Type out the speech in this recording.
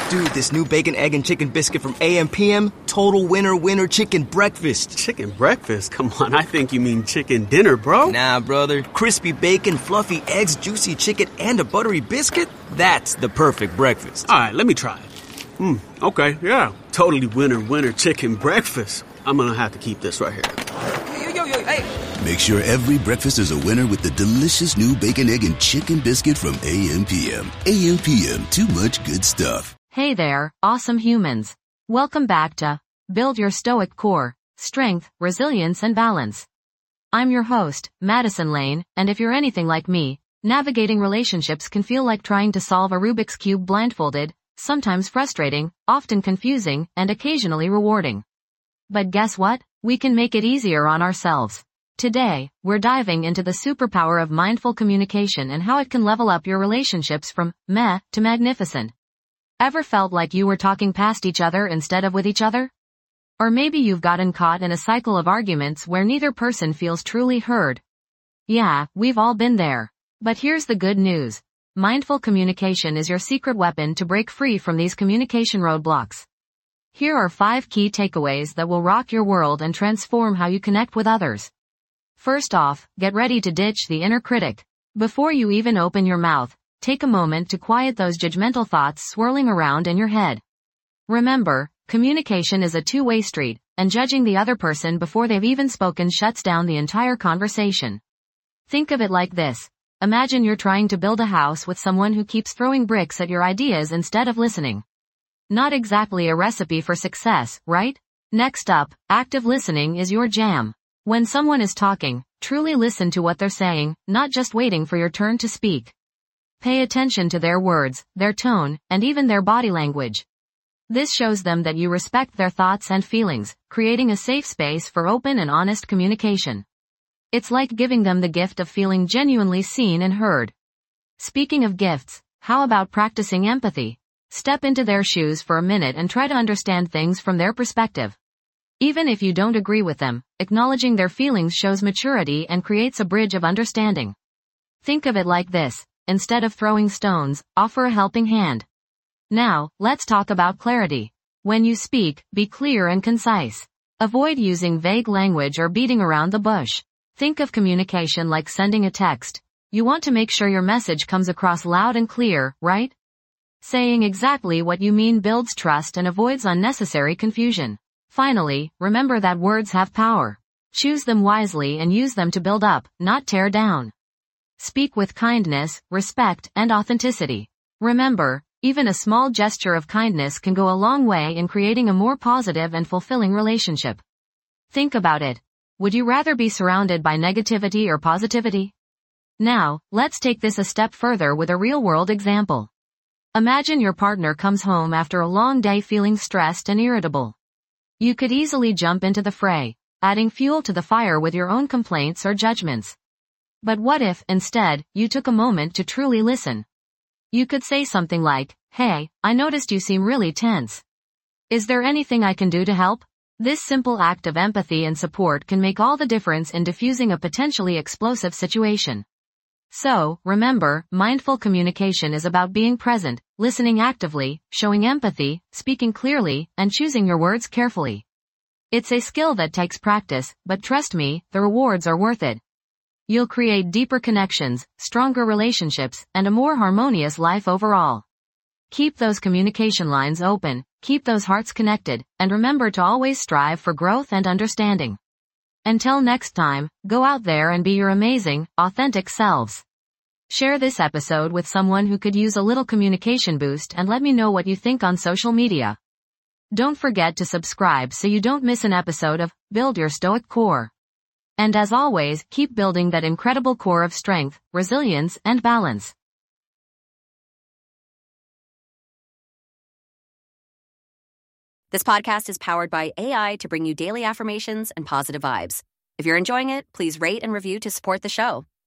Dude, this new bacon, egg, and chicken biscuit from AM/PM, total winner chicken breakfast. Chicken breakfast? Come on, I think you mean chicken dinner, bro. Nah, brother. Crispy bacon, fluffy eggs, juicy chicken, and a buttery biscuit? That's the perfect breakfast. All right, let me try it. Okay, yeah. Totally winner chicken breakfast. I'm gonna have to keep this right here. Yo, hey. Make sure every breakfast is a winner with the delicious new bacon, egg, and chicken biscuit from AM/PM. AM/PM, too much good stuff. Hey there, awesome humans. Welcome back to Build Your Stoic Core, Strength, Resilience, and Balance. I'm your host, Madison Lane, and if you're anything like me, navigating relationships can feel like trying to solve a Rubik's Cube blindfolded, sometimes frustrating, often confusing, and occasionally rewarding. But guess what? We can make it easier on ourselves. Today, we're diving into the superpower of mindful communication and how it can level up your relationships from meh to magnificent. Ever felt like you were talking past each other instead of with each other? Or maybe you've gotten caught in a cycle of arguments where neither person feels truly heard. Yeah, we've all been there. But here's the good news. Mindful communication is your secret weapon to break free from these communication roadblocks. Here are 5 key takeaways that will rock your world and transform how you connect with others. First off, get ready to ditch the inner critic. Before you even open your mouth, take a moment to quiet those judgmental thoughts swirling around in your head. Remember, communication is a two-way street, and judging the other person before they've even spoken shuts down the entire conversation. Think of it like this. Imagine you're trying to build a house with someone who keeps throwing bricks at your ideas instead of listening. Not exactly a recipe for success, right? Next up, active listening is your jam. When someone is talking, truly listen to what they're saying, not just waiting for your turn to speak. Pay attention to their words, their tone, and even their body language. This shows them that you respect their thoughts and feelings, creating a safe space for open and honest communication. It's like giving them the gift of feeling genuinely seen and heard. Speaking of gifts, how about practicing empathy? Step into their shoes for a minute and try to understand things from their perspective. Even if you don't agree with them, acknowledging their feelings shows maturity and creates a bridge of understanding. Think of it like this. Instead of throwing stones, offer a helping hand. Now, let's talk about clarity. When you speak, be clear and concise. Avoid using vague language or beating around the bush. Think of communication like sending a text. You want to make sure your message comes across loud and clear, right? Saying exactly what you mean builds trust and avoids unnecessary confusion. Finally, remember that words have power. Choose them wisely and use them to build up, not tear down. Speak with kindness, respect, and authenticity. Remember, even a small gesture of kindness can go a long way in creating a more positive and fulfilling relationship. Think about it. Would you rather be surrounded by negativity or positivity? Now, let's take this a step further with a real-world example. Imagine your partner comes home after a long day feeling stressed and irritable. You could easily jump into the fray, adding fuel to the fire with your own complaints or judgments. But what if, instead, you took a moment to truly listen? You could say something like, "Hey, I noticed you seem really tense. Is there anything I can do to help?" This simple act of empathy and support can make all the difference in diffusing a potentially explosive situation. So, remember, mindful communication is about being present, listening actively, showing empathy, speaking clearly, and choosing your words carefully. It's a skill that takes practice, but trust me, the rewards are worth it. You'll create deeper connections, stronger relationships, and a more harmonious life overall. Keep those communication lines open, keep those hearts connected, and remember to always strive for growth and understanding. Until next time, go out there and be your amazing, authentic selves. Share this episode with someone who could use a little communication boost and let me know what you think on social media. Don't forget to subscribe so you don't miss an episode of Build Your Stoic Core. And as always, keep building that incredible core of strength, resilience, and balance. This podcast is powered by AI to bring you daily affirmations and positive vibes. If you're enjoying it, please rate and review to support the show.